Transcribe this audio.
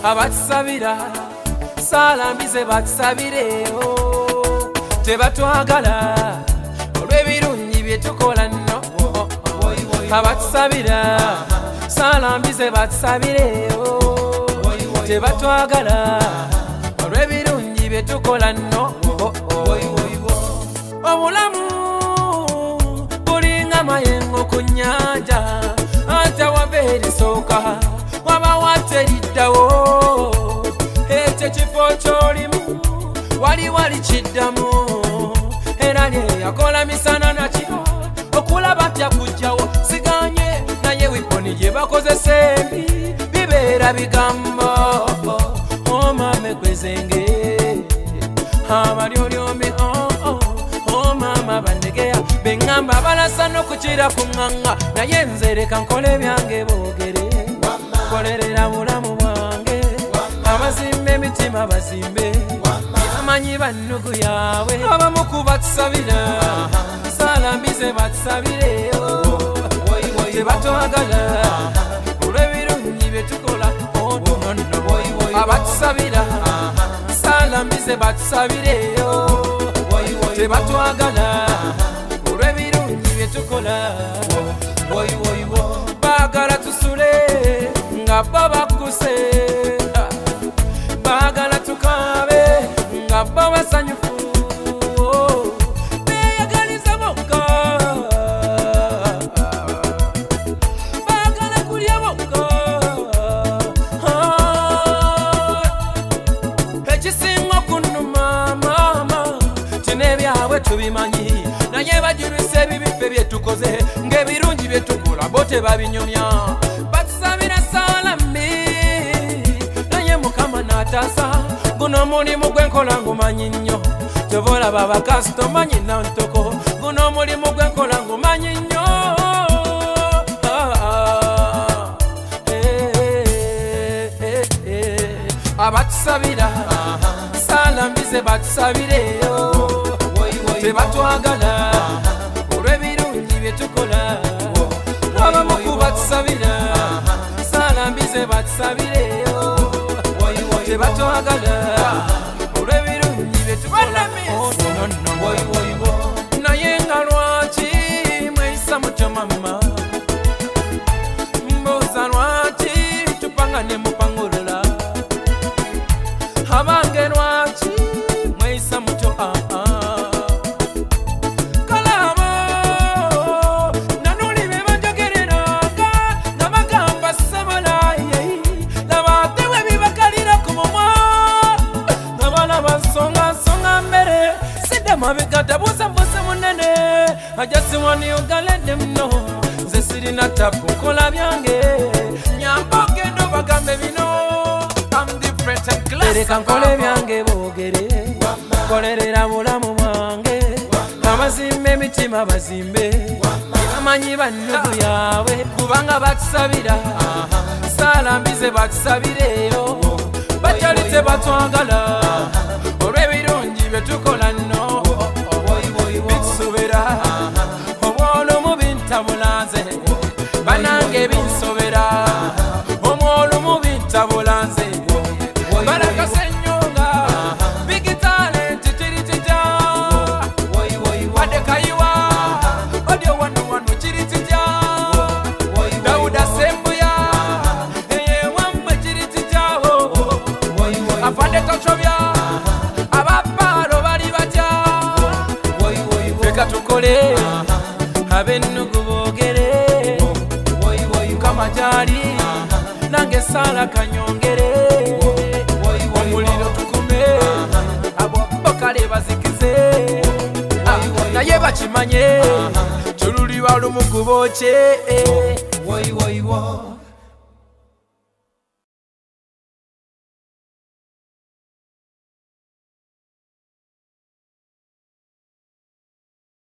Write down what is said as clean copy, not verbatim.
abatusabira salambize batusabireyo tebatwagala olw'ebirungi bye tukola nno abatusabira salambize batusabireyo tebatwagala olw'ebirungi bye tukola nno obulamu bulinga mayengo ku nnyanja ate wava erisooka waba wateriddawo ekyo kifo ky'olimu wali kiddamu era yakola misana nakiro okulaba ntya kujjawo siganye naye wiponi gye bakozesa embi bibeera bigambo omame kwezenge abalyolyomi omama bandegeya beŋŋamba balasa n'okukira ku ŋŋaŋŋa naye nze leka nkole byange boogere kolerera bulamu bwange abazimba emitima bazimbe bamanyi bannugu yaabwe abamu ku batusabira salambize batusabireyo tebatwagala olw'ebirungi bye tukola abatusabira salambize batusabireyo tebatwagala olw'ebirungi bye tukola baagala tusule nga bo bakkuse baagala tukaabe nga bo basanyufu beeyagaliza bokka baagala kulya bokka ekisinga okunnuma maama tinebyabwe tubimanyi naye bajulisa ebibi ffe bye tukoze ng'ebirungi bye tukola bo tebabinyumya batusabira salambi naye mukama n'ataasa guno mulimu gwenkola ngumanyi nnyo tobolaba bakasitoma nyina ntoko guno mulimu gwenkola ngumanyi nnyo abatusabira salambize batusabireyo tebatwagala olw'ebirungi bye tukola abamu ku batusabira salambize batusabireyo tebatwagala olw'ebirungi bye tukola naye nga lwaki mweyisa mutyo mama mbuuza lwaki tupanga ne mupangulula abange lwaki mweyisa mutyo kalabo nanuli be banjogereranga nabagamba sabalaye nabatewe bibakalira ku mumwa nabana basonga mbere sidde mabega tabuusabuusa munene ajasiwani ogalede muno nze sirina tabu nkola byange nyamba ogenda obagambe bino leka nkole byange boogere kolerera bulamu bwange abazimba emitima bazimbe bamanyi bannugu yaabwe kubanga batusabira salambize batusabireyo bakyali tebatwagala olw'ebirungi bye tukola nno bitusobera omwolumu bintabulanze banange binsobera omwolumu bintabulanze barakasenyonga bigitale titirititia wadekaiwa odio wanu chirititia dauda sembuya eye wamwe chirititia afande tochovya abapalo bali batya feka tukole abennugu boogere kama jali nange sala kanyongere omuliro tukume abokale bazikize naye bakimanye tululi balumu ku bokye